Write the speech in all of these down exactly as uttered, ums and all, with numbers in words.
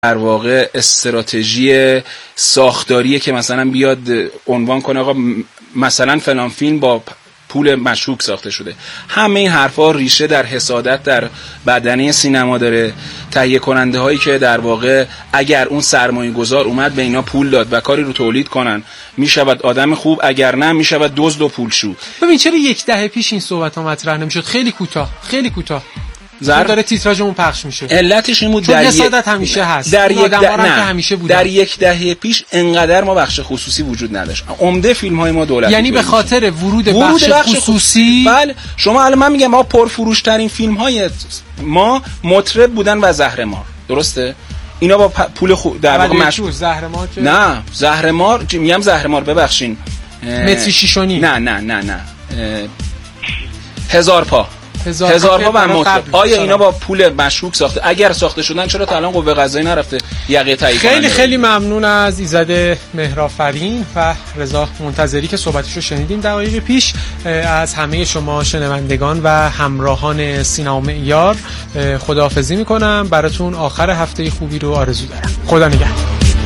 در واقع استراتژی ساختاریه که مثلا بیاد عنوان کنه آقا مثلا فلان فیلم با پول مشکوک ساخته شده. همه این حرفا ریشه در حسادت در بدنه سینما داره. تهیه کننده هایی که در واقع اگر اون سرمایه گذار اومد به اینا پول داد و کاری رو تولید کنن میشود آدم خوب، اگر نه میشود دزد و پولشو. ببین چرا یک دهه پیش این صحبت ها مطرح نمیشد؟ خیلی کوتاه خیلی کوتاه زر... داره تیتراژمون پخش میشه. علتش این بود در حسادت همیشه هست. در یک ده... نه. که همیشه بودن. در یک دهه پیش انقدر ما بخش خصوصی وجود نداشت. عمده فیلم های ما دولتی، یعنی به خاطر ورود, ورود بخش, بخش خصوصی. بله شما الان من میگم ما پرفروش ترین فیلم های ما مطرب بودن و زهرمار، درسته؟ اینا با پول خو... در واقع مش زهرمار که نه زهرمار میگم زهرمار ببخشین متری شیشونی نه نه نه نه هزار پا هزار, هزار پا و مطرب. آیا اینا با پول مشکوک ساخته؟ اگر ساخته شدن چرا تا الان قوه قضاییه نرفته یقه تایید کنه؟ خیلی خیلی ممنون از ایزد مهرآفرین و رضا منتظری که صحبتشو شنیدیم دقایق پیش. از همه شما شنوندگان و همراهان سینما معیار خداحافظی میکنم. براتون آخر هفته خوبی رو آرزو دارم. خدا نگهدار.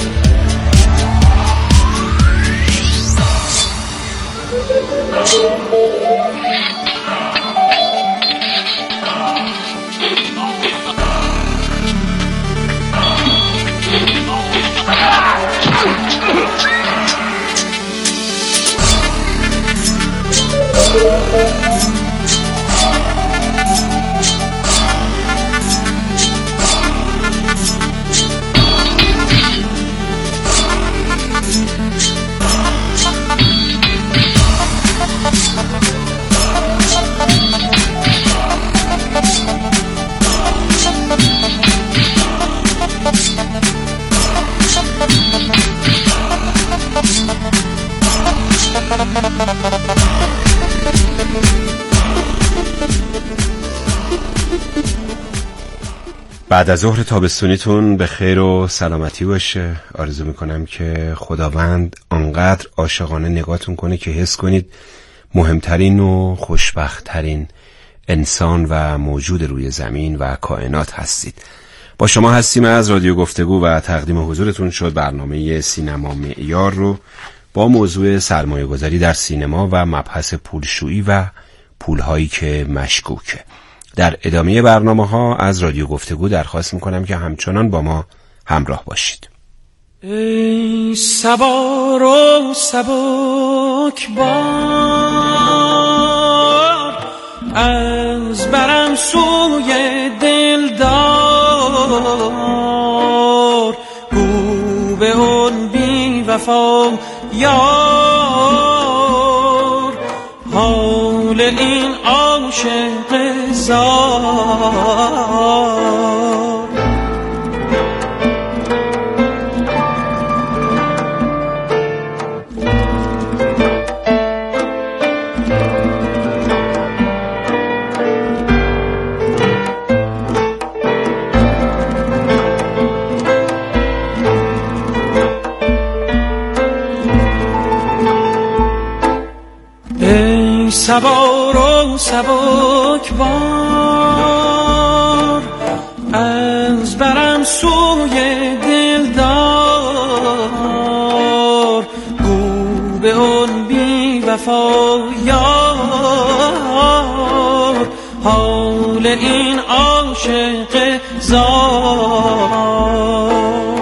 بعد از ظهر تابستونیتون به خیر و سلامتی باشه. آرزو میکنم که خداوند آنقدر عاشقانه نگاهتون کنه که حس کنید مهمترین و خوشبختترین انسان و موجود روی زمین و کائنات هستید. با شما هستیم از رادیو گفتگو و تقدیم حضورتون شد برنامه سینما معیار رو با موضوع سرمایه گذاری در سینما و مبحث پولشویی و پولهایی که مشکوکه. در ادامه برنامه ها از رادیو گفتگو درخواست میکنم که همچنان با ما همراه باشید. ای سوار و سبک بار از برم سوی دلدار، گو به اون بی وفا یار، حال این عاشق زار. ای سوار و سبک بار از برم سوی دلدار، گو به اون بی وفا یار، حال این عاشق زار.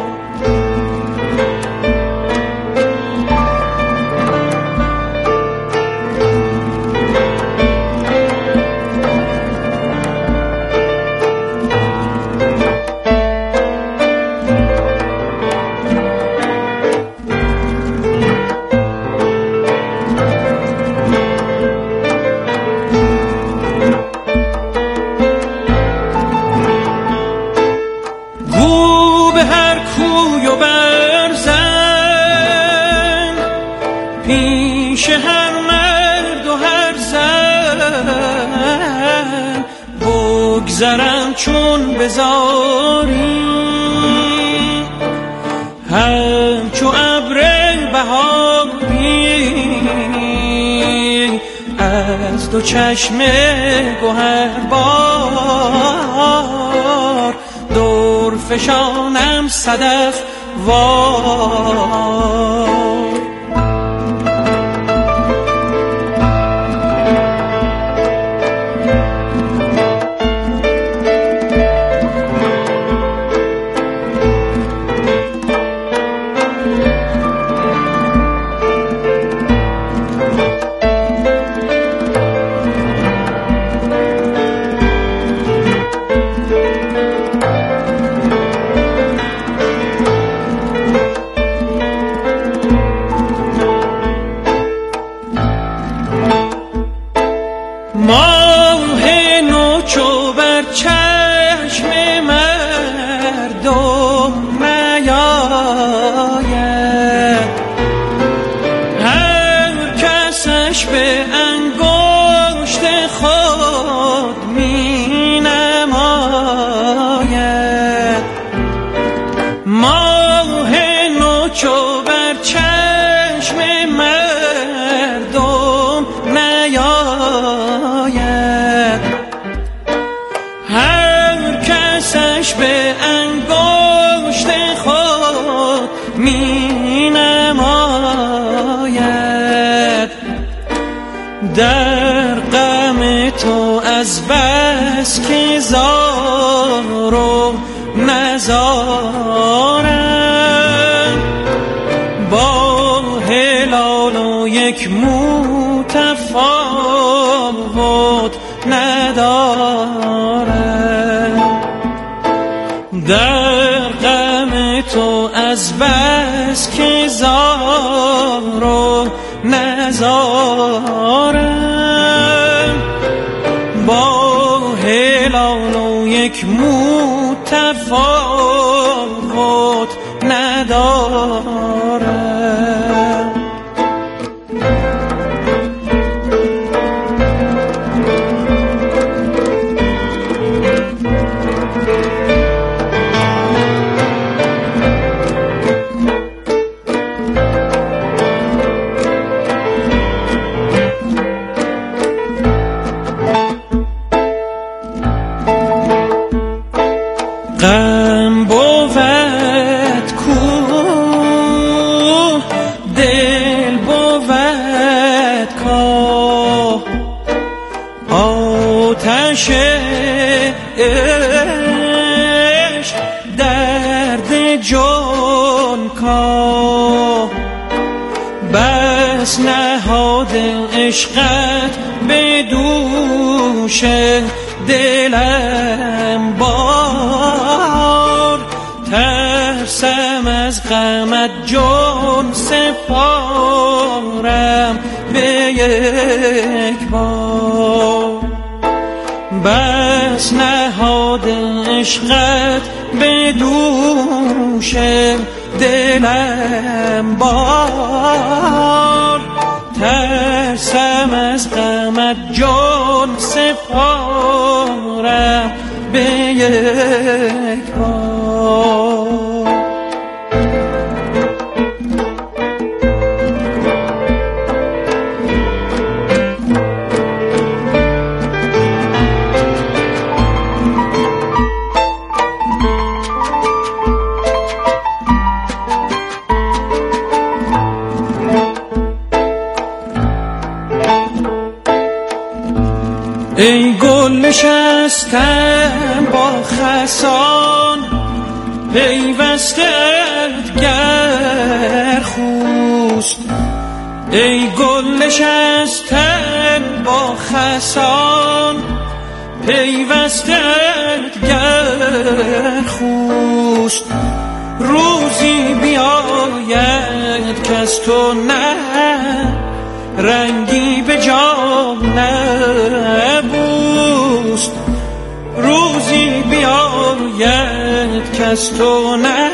بگذرم چون بزاری همچو ابر بهاری، از دو چشم گوهربار دو درفشانم صدف وار. در غم تو از بس که زار و نزارم، با هلال و یک متفاوت ندارم. در غم تو از بس که زار و نزارم، با هلال و یک متفاوت ندارم. غم بود کو دل بود کا، آتش عشق درد جان کا. بس نهاد عشقت به دوش دلم بار، ترسم از غمت جان سپارم به یک بار. بس نهاد عشقت به دوش دلم بار، ترسم از غمت جان سپارم به یک بار. ای گل نشستم با خسان، پیوستت گر خوست. ای گل نشستم با خسان، پیوستت گر خوست. روزی بیاید کز تو نه رنگی به جان نبوست. روزی بیاید کز تو نه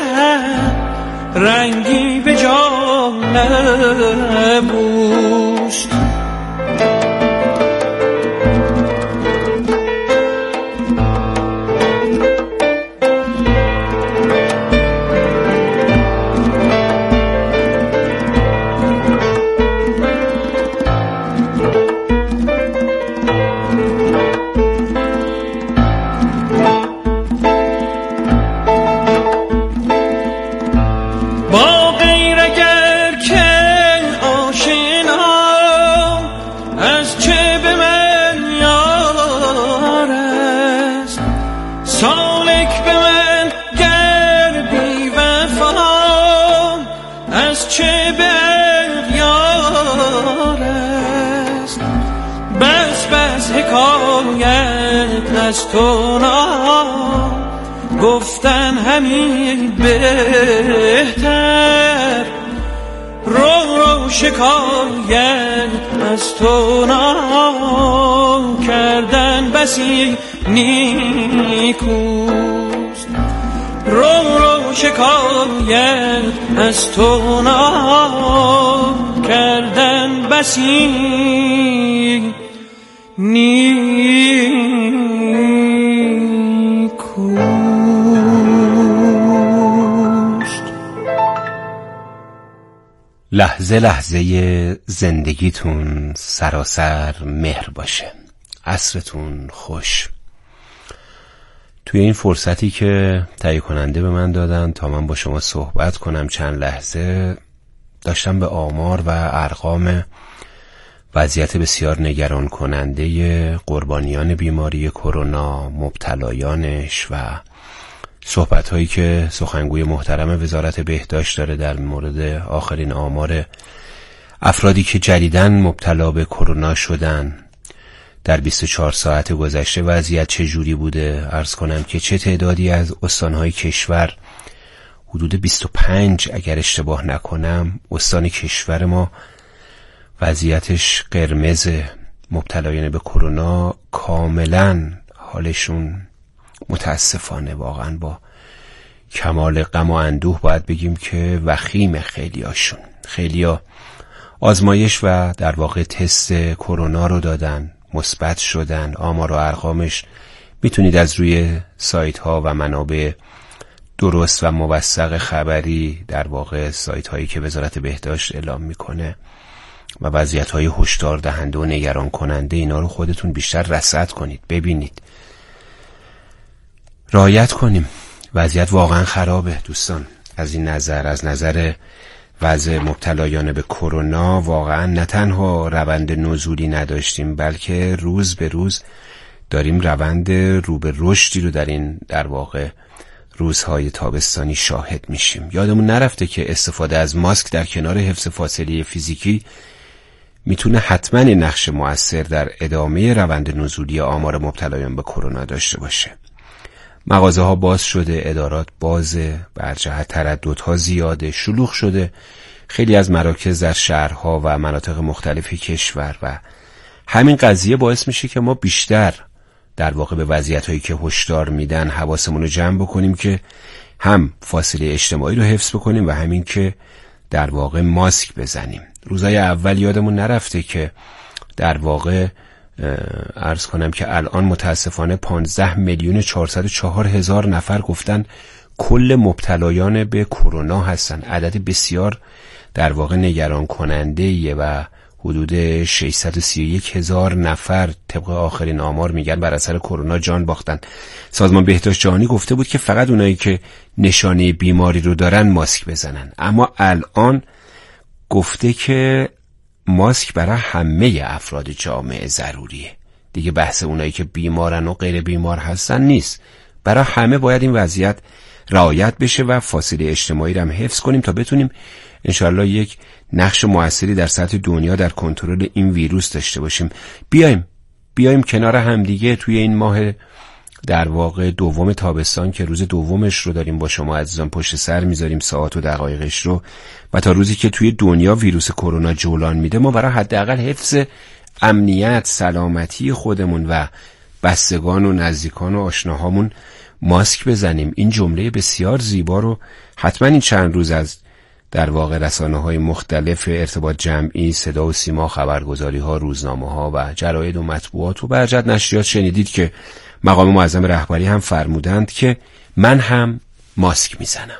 رنگی به جان نبوست. گرچه به اغیار است، بس بس حکایت از تو نا گفتن همین بهتر. رو رو شکایت از تو نا کردن بسی نیکوست. رو رو شکایت از تو نا کردن بسی نیکوست. لحظه لحظه زندگیتون سراسر مهر باشه. عصرتون خوش. توی این فرصتی که تهیه کننده به من دادن تا من با شما صحبت کنم چند لحظه، داشتم به آمار و ارقام وضعیت بسیار نگران کننده قربانیان بیماری کرونا، مبتلایانش و صحبت‌هایی که سخنگوی محترم وزارت بهداشت داره در مورد آخرین آمار افرادی که جدیداً مبتلا به کرونا شدن در بیست و چهار ساعت گذشته وضعیت چه جوری بوده. عرض کنم که چه تعدادی از استانهای کشور، حدود بیست و پنج اگر اشتباه نکنم استان کشور ما وضعیتش قرمز، مبتلایان به کرونا کاملا حالشون متاسفانه واقعا با کمال غم و اندوه باید بگیم که وخیم. خیلی هاشون خیلی ها آزمایش و در واقع تست کرونا رو دادن، مثبت شدن. آمار و ارقامش میتونید از روی سایت ها و منابع درست و موثق خبری، در واقع سایت هایی که وزارت بهداشت اعلام میکنه و وضعیت های هشدار دهنده و نگران کننده، اینا رو خودتون بیشتر رصد کنید، ببینید، رعایت کنیم. وضعیت واقعا خرابه دوستان. از این نظر، از نظر وضع مبتلایان به کرونا، واقعا نه تنها روند نزولی نداشتیم بلکه روز به روز داریم روند رو به رشدی رو در این در واقع روزهای تابستانی شاهد میشیم. یادمون نرفته که استفاده از ماسک در کنار حفظ فاصله فیزیکی میتونه حتما نقش مؤثر در ادامه روند نزولی آمار مبتلایان به کرونا داشته باشه. مغازه ها باز شده، ادارات بازه، بر جهت ترددها زیاده، شلوغ شده خیلی از مراکز در شهرها و مناطق مختلف کشور و همین قضیه باعث میشه که ما بیشتر در واقع به وضعیت هایی که هشدار میدن حواسمون رو جمع بکنیم که هم فاصله اجتماعی رو حفظ بکنیم و همین که در واقع ماسک بزنیم. روزهای اول یادمون نرفته که در واقع عرض کنم که الان متاسفانه پانزده میلیون چهارصد و چهار هزار نفر گفتن کل مبتلایان به کرونا هستن. عدد بسیار در واقع نگران کننده ایه و حدود ششصد و سی و یک هزار نفر طبق آخرین آمار میگن بر اثر کرونا جان باختن. سازمان بهداشت جهانی گفته بود که فقط اونایی که نشانه بیماری رو دارن ماسک بزنن، اما الان گفته که ماسک برای همه افراد جامعه ضروریه. دیگه بحث اونایی که بیمارن و غیر بیمار هستن نیست، برای همه باید این وضعیت رعایت بشه و فاصله اجتماعی رو هم حفظ کنیم تا بتونیم انشاءالله یک نقش موثری در سطح دنیا در کنترل این ویروس داشته باشیم. بیایم بیایم کنار هم دیگه توی این ماه در واقع دوم تابستان که روز دومش رو داریم با شما عزیزان پشت سر میذاریم، ساعت و دقایقش رو، و تا روزی که توی دنیا ویروس کرونا جولان میده ما برای حداقل حفظ امنیت، سلامتی خودمون و بستگان و نزدیکان و آشناهامون ماسک بزنیم. این جمله بسیار زیبا رو حتما این چند روز از در واقع رسانه‌های مختلف ارتباط جمعی، صدا و سیما، خبرگزاری‌ها، روزنامه‌ها و جراید و مطبوعات و برجت نشریات شنیدید که مقام معظم رهبری هم فرمودند که من هم ماسک میزنم.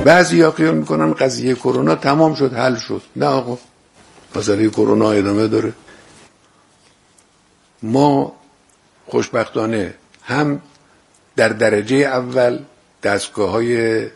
بعضیا خیال میکنن قضیه کرونا تمام شد، حل شد. نه آقا، مسئله کرونا ادامه داره. ما خوشبختانه هم در درجه اول دستگاه‌های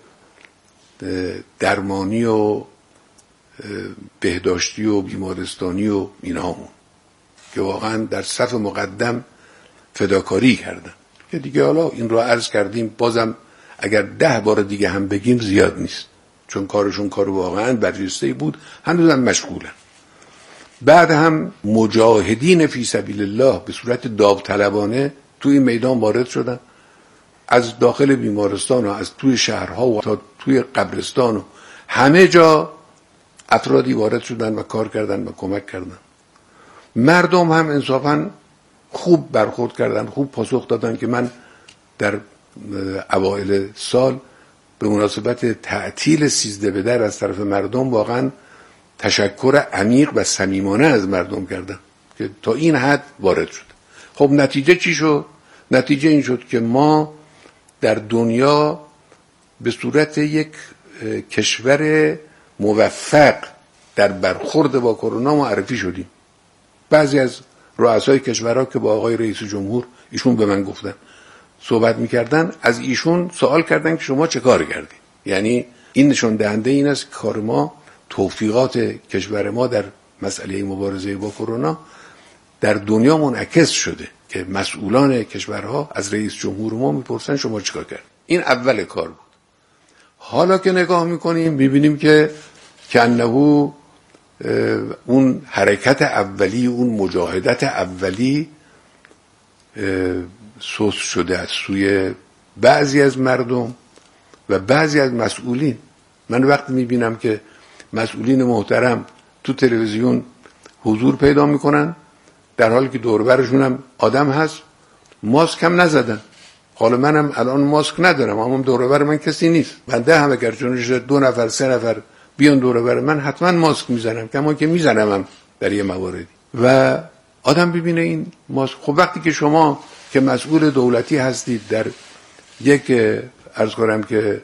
درمانی و بهداشتی و بیمارستانی و اینهامون که واقعا در صف مقدم فداکاری کردن، که دیگه حالا این رو عرض کردیم، بازم اگر ده بار دیگه هم بگیم زیاد نیست، چون کارشون کار واقعا برجسته‌ای بود، هنوزم مشغولن. بعد هم مجاهدین فی سبیل الله به صورت داوطلبانه توی میدان وارد شدن، از داخل بیمارستان و از توی شهرها و تا توی قبرستان و همه جا افرادی وارد شدن و کار کردن و کمک کردن. مردم هم انصافاً خوب برخورد کردن، خوب پاسخ دادن که من در اوایل سال به مناسبت تعطیل سیزده بدر از طرف مردم واقعاً تشکر عمیق و صمیمانه از مردم کردم که تا این حد وارد شد. خب نتیجه چی شد؟ نتیجه این شد که ما در دنیا به صورت یک کشور موفق در برخورد با کرونا معرفی شدیم. بعضی از رؤسای کشورها که با آقای رئیس جمهور ایشون به من گفتن، صحبت میکردن، از ایشون سوال کردن که شما چه کار کردید. یعنی این نشون دهنده این است که کار ما، توفیقات کشور ما در مسئله مبارزه با کرونا در دنیا منعکس شده که مسئولان کشورها از رئیس جمهور ما میپرسن شما چیکار کردید. این اول کار بود. حالا که نگاه میکنیم میبینیم که کنه اون حرکت اولی، اون مجاهدت اولی سوس شده از سوی بعضی از مردم و بعضی از مسئولین. من وقت میبینم که مسئولین محترم تو تلویزیون حضور پیدا میکنن در حالی که دور برشون هم آدم هست، ماسک هم نزدن. حالا منم الان ماسک ندارم، اما دور بر من کسی نیست. بنده هم اگر چونش دو نفر سه نفر بیان دور بر من حتما ماسک میزنم، کما که میزنم هم در یه مواردی. و آدم ببینه این ماسک. خب وقتی که شما که مسئول دولتی هستید در یک عرض کنم که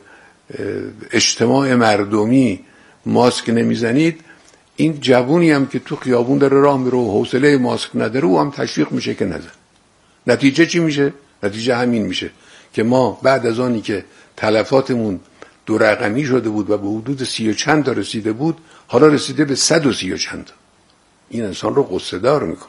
اجتماع مردمی ماسک نمیزنید، این جوونی هم که تو خیابون داره راه میره و حوصله ماسک نداره او هم تشویق میشه که نزن. نتیجه چی میشه؟ نتیجه همین میشه که ما بعد از آنی که تلفاتمون دو رقمی شده بود و به حدود سی و چند تا رسیده بود، حالا رسیده به صد و سی و چند تا. این انسان رو غصه دار میکنه.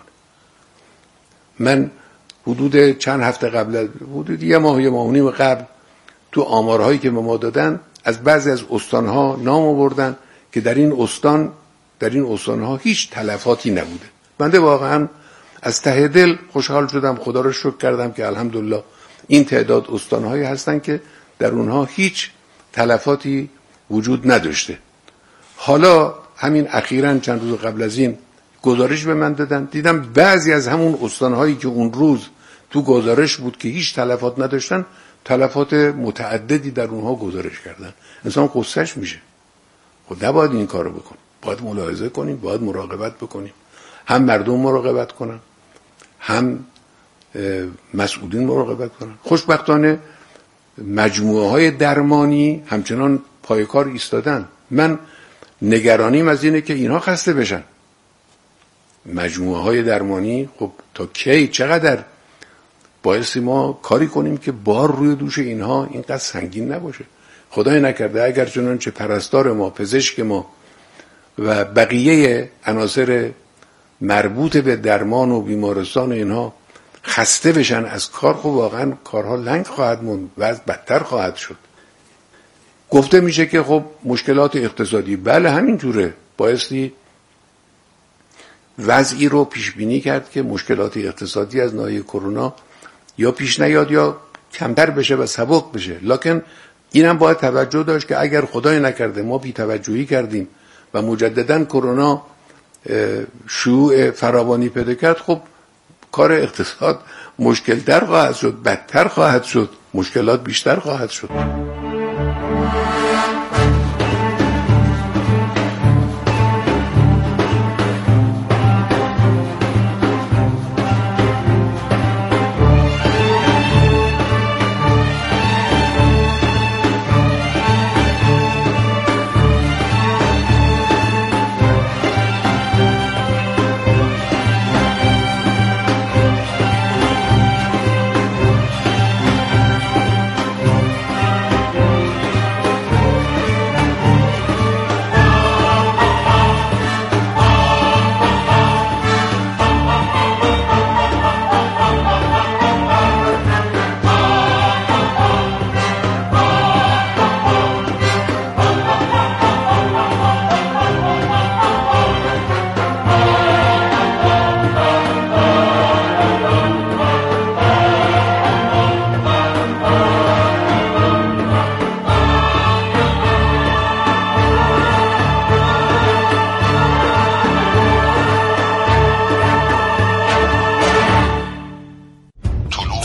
من حدود چند هفته قبل، حدود یه ماه یه ماه و نیم قبل، تو آمارهایی که به ما دادن از بعضی از استانها نام آوردن که در این استان در این استانها هیچ تلفاتی نبوده. بنده واقعا از ته دل خوشحال شدم، خدا رو شکر کردم که الحمدلله این تعداد استانهایی هستن که در اونها هیچ تلفاتی وجود نداشته. حالا همین اخیراً چند روز قبل از این گزارش به من دادن، دیدم بعضی از همون استانهایی که اون روز تو گزارش بود که هیچ تلفات نداشتن، تلفات متعددی در اونها گزارش کردن. انسان قصهش میشه. خب نباید این کارو بکنیم، باید ملاحظه کنیم، باید مراقبت بکنیم. هم مردم مراقبت کنن، هم مسئولین مراقبت کنن. خوشبختانه مجموعه های درمانی همچنان پای کار ایستادن. من نگرانیم از اینه که اینها خسته بشن. مجموعه های درمانی خب تا کی، چقدر باعث ما کاری کنیم که بار روی دوش اینها اینقدر سنگین نباشه. خدای نکرده اگر چنانچه پرستار ما، پزشک ما و بقیه عناصر مربوط به درمان و بیمارستان اینها خسته بشن از کار، خب واقعا کارها لنگ خواهد موند و از بدتر خواهد شد. گفته میشه که خب مشکلات اقتصادی، بله همینجوره، بایستی وضعی رو پیش بینی کرد که مشکلات اقتصادی از ناحیه کرونا یا پیش نیاد یا کمتر بشه و سبک بشه. لکن اینم باید توجه داشت که اگر خدای نکرده ما بی توجهی کردیم و مجددا کرونا شیوع فراوانی پیدا کرد، خب کار اقتصاد مشکل در خواهد شد، بدتر خواهد شد، مشکلات بیشتر خواهد شد.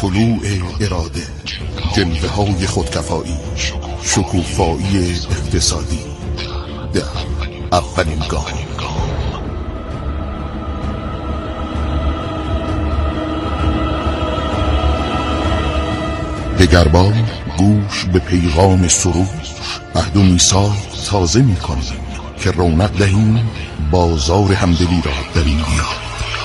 طلوع اراده، جلوه های خودکفایی، شکوفایی اقتصادی، در اولین گام. دگربار گوش به پیغام سروش، عهد و میثاق تازه می کنیم که رونق دهیم بازار همدلی را در این دیار.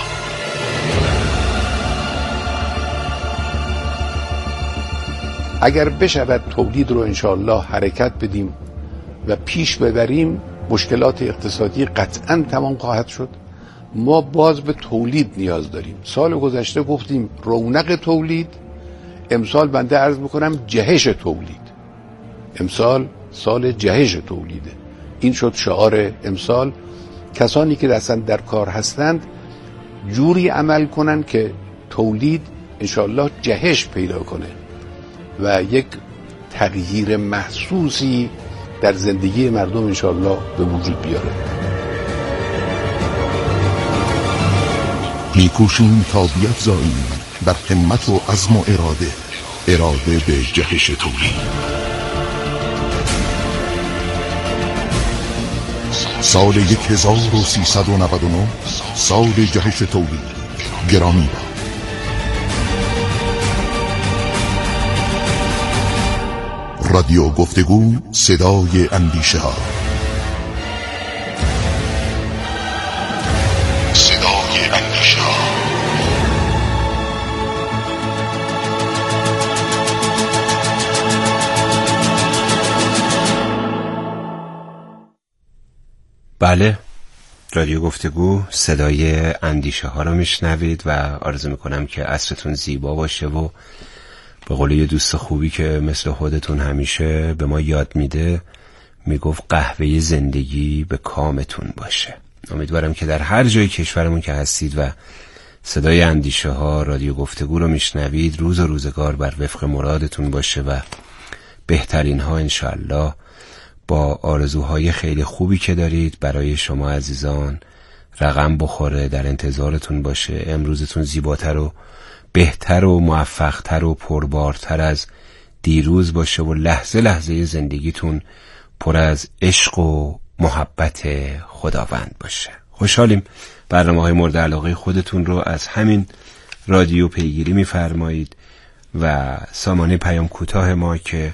اگر بشود تولید رو انشاءالله حرکت بدیم و پیش ببریم، مشکلات اقتصادی قطعاً تمام خواهد شد. ما باز به تولید نیاز داریم. سال گذشته گفتیم رونق تولید، امسال بنده عرض میکنم جهش تولید. امسال سال جهش تولیده. این شد شعار امسال. کسانی که اصلا در کار هستند جوری عمل کنن که تولید انشاءالله جهش پیدا کنه و یک تغییر محسوسی در زندگی مردم انشاءالله به وجود بیاره. میکوشیم تا بیفزاییم بر همت و عزم و اراده، اراده به جهش تولید. سال یک هزار و سیصد و نود و نه، سال جهش تولید. گرامی باد. رادیو گفتگو، صدای اندیشه ها. صدای اندیشه ها. بله، رادیو گفتگو، صدای اندیشه ها رو میشنوید و آرزو میکنم که عصرتون زیبا باشه و به قول یه دوست خوبی که مثل خودتون همیشه به ما یاد میده، میگفت قهوه زندگی به کامتون باشه. امیدوارم که در هر جای کشورمون که هستید و صدای اندیشه ها، رادیو گفتگو رو میشنوید، روز و روزگار بر وفق مرادتون باشه و بهترین ها انشالله با آرزوهای خیلی خوبی که دارید برای شما عزیزان رقم بخوره، در انتظارتون باشه. امروزتون زیباتر و بهتر و موفقتر و پربارتر از دیروز باشه و لحظه لحظه زندگیتون پر از عشق و محبت خداوند باشه. خوشحالیم برنامه‌های مورد علاقه خودتون رو از همین رادیو پیگیری می‌فرمایید و سامانه پیام کوتاه ما که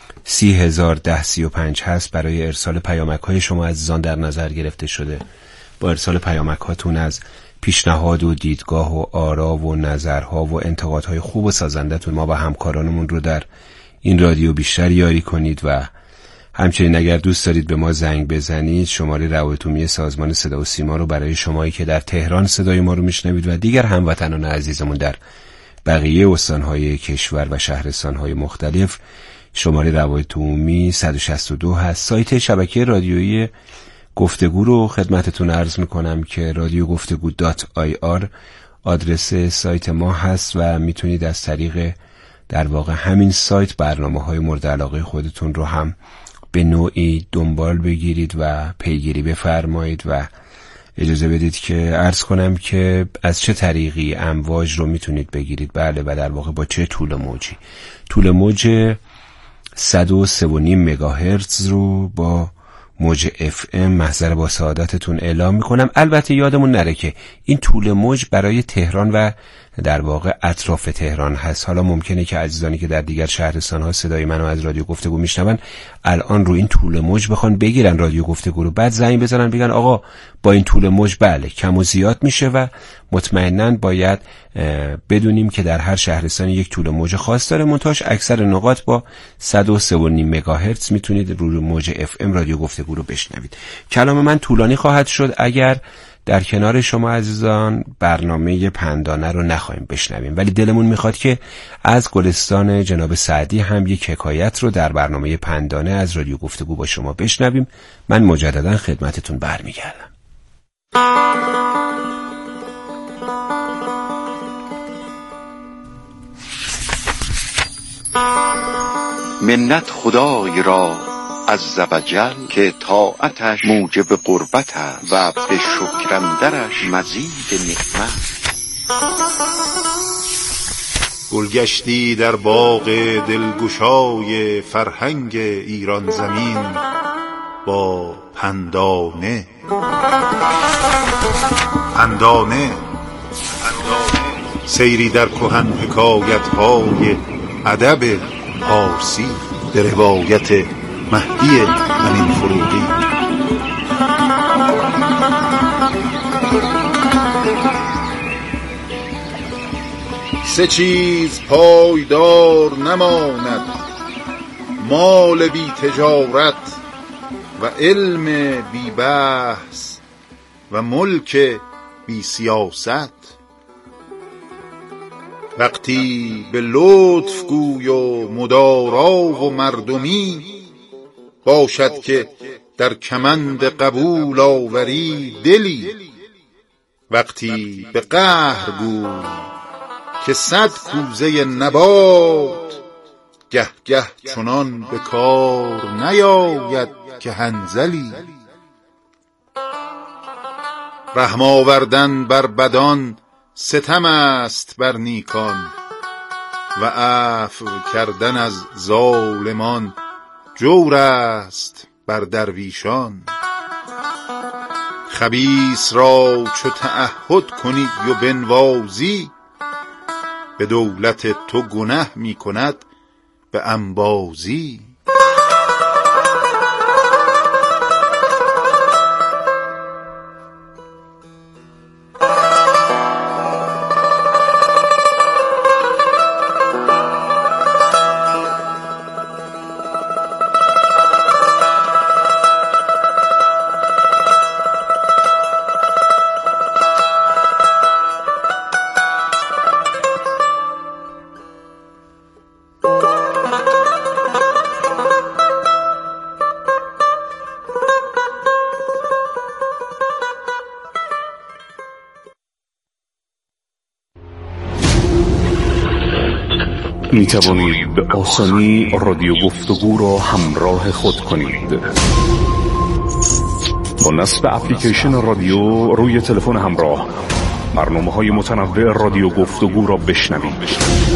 سی هزار ده سی و پنج هست برای ارسال پیامک های شما عزیزان در نظر گرفته شده. با ارسال پیامک هاتون از پیشنهاد و دیدگاه و آرا و نظرها و انتقادهای خوب و سازندتون ما و همکارانمون رو در این رادیو بیشتر یاری کنید و همچنین اگر دوست دارید به ما زنگ بزنید، شماره روابط سازمان صدا و سیما رو برای شمایی که در تهران صدای ما رو میشنوید و دیگر هموطنان عزیزمون در بقیه استانهای کشور و شهرستانهای مختلف، شماره روابط عمومی صد و شصت و دو هست. سایت شبکه رادیویی گفتگو رو خدمتتون عرض میکنم که رادیو گفتگو دات آی آر آدرس سایت ما هست و میتونید از طریق در واقع همین سایت برنامه‌های مورد علاقه خودتون رو هم به نوعی دنبال بگیرید و پیگیری بفرمایید و اجازه بدید که عرض کنم که از چه طریقی امواج رو میتونید بگیرید. بله، و در واقع با چه طول موجی. طول موج صد و سه و نیم مگاهرتز رو با موج اف ام محضر با سعادتتون اعلام میکنم. البته یادمون نره که این طول موج برای تهران و در واقع اطراف تهران هست. حالا ممکنه که عزیزانی که در دیگر شهرستان‌ها صدای منو از رادیو گفتگو میشنون الان رو این طول موج بخوان بگیرن رادیو گفتگو رو، بعد زنگ بزنن بگن آقا با این طول موج بله کم و زیاد میشه و مطمئناً باید بدونیم که در هر شهرستان یک طول موج خاص داره. منتهاش اکثر نقاط با صد و سه و نیم مگاهرتز میتونید روی موج اف ام رادیو گفتگو رو بشنوید. کلام من طولانی خواهد شد اگر در کنار شما عزیزان برنامه پندانه رو نخواهیم بشنویم، ولی دلمون میخواد که از گلستان جناب سعدی هم یک حکایت رو در برنامه پندانه از رادیو گفتگو با شما بشنویم. من مجددا خدمتتون برمیگردم. منت خدای را عز و جل که طاعتش موجب قربت است و به شکر اندرش مزید نعمت. گلگشتی در باغ دلگشای فرهنگ ایران زمین با پندانه پندانه سیری در کهن حکایت‌های ادب پارسی به روایت مهدی امین فروغی. سه چیز پایدار نماند: مال بی تجارت و علم بی بحث و ملک بی سیاست. وقتی به لطف گوی و مدارا و مردمی، باشد که در کمند قبول آوری دلی. وقتی به قهر گوی که صد کوزه نبات، گه گه چنان به کار نیاید که هنزلی. رحم آوردن بر بدان ستم است بر نیکان، و عفو کردن از ظالمان جور است بر درویشان. خبیث را چو تعهد کنی و بنوازی، به دولت تو گنه می کند به انبازی. می توانید به آسانی رادیو گفتگو را همراه خود کنید. با نصب اپلیکیشن رادیو روی تلفن همراه، برنامه‌های متنوع رادیو گفتگو را بشنوید.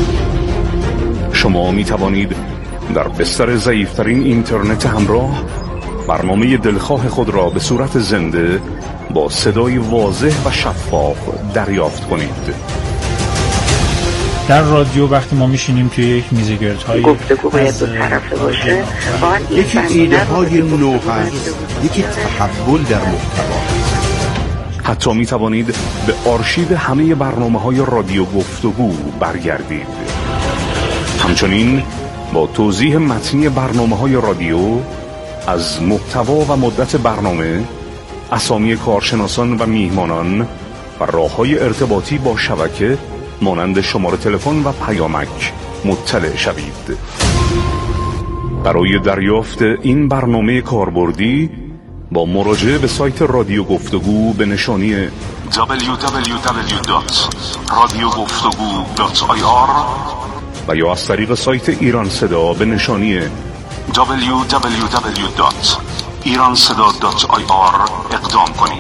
شما می توانید در بستر ضعیف‌ترین اینترنت همراه برنامه دلخواه خود را به صورت زنده با صدای واضح و شفاف دریافت کنید. در رادیو وقتی ما میشینیم توی یک میزگردهای گفتگو باید دو طرفه باشه، یکی ایده های نو هست، یکی تحول در محتوا. حتی می توانید به آرشیو همه برنامه های رادیو گفتگو برگردید. همچنین با توضیح متنی برنامه های رادیو از محتوا و مدت برنامه، اسامی کارشناسان و میهمانان و راه‌های ارتباطی با شبکه مانند شماره تلفن و پیامک مطلع شوید. برای دریافت این برنامه کاربردی با مراجعه به سایت رادیو گفتگو به نشانی دبلیو دبلیو دبلیو دات رادیو گفتگو دات آی آر و یا از طریق سایت ایران صدا به نشانی دبلیو دبلیو دبلیو دات ایران صدا دات آی آر اقدام کنید.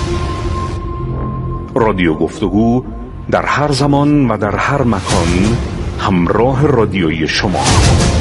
رادیو گفتگو در هر زمان و در هر مکان همراه رادیویی شما.